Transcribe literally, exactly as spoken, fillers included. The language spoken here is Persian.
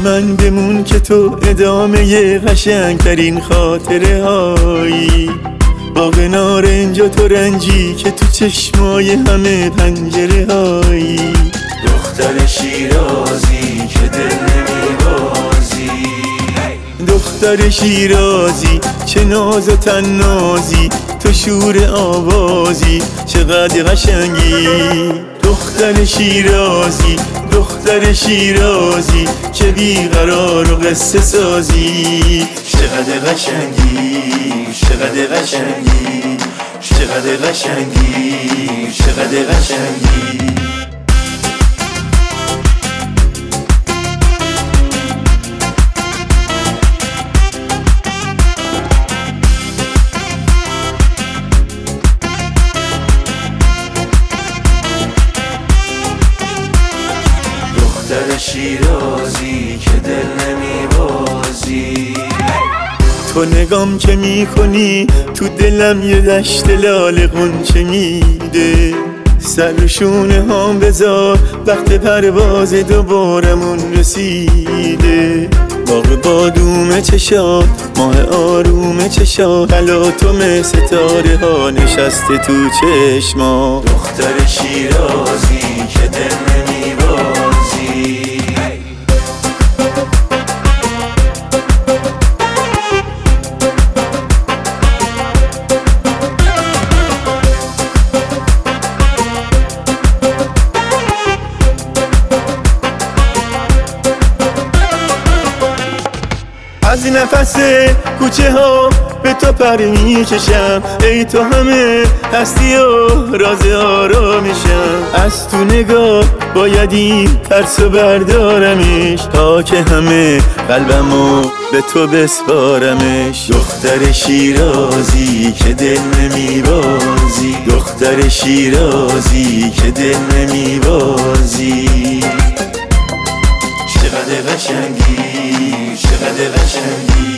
من بمون که تو ادامه قشنگترین خاطره هایی، باغ نارنج و تو رنجی که تو چشمای همه پنجره هایی. دختر شیرازی که دل نمیبازی، دختر شیرازی چه ناز و تنازی، تو شور آوازی چقدر قشنگی. دختر شیرازی دختر شیرازی چه بیقرار و قصه سازی، چقدر قشنگی چقدر قشنگی چقدر قشنگی چقدر قشنگی. دختر شیرازی که دل نمیبازی، تو نگام که میکنی تو دلم یه دشت لاله غنچه میده. سر شونه هام بذار وقت پرواز دوبارمون رسیده. باغ بادوم چشات ماه آروم چشات، تلاطم ستاره ها نشسته تو چشما. دختر شیرازی که دل نمیبازی، از نفس کوچه ها به تو پر میکشم، ای تو همه هستی و راز آرامشم. از تو نگاه بایدی ترسو بردارمش، تا که همه قلبمو به تو بسپارمش. دختر شیرازی که دل نمیبازی، دختر شیرازی که دل نمیبازی. چقدر قشنگی چقدر قشنگی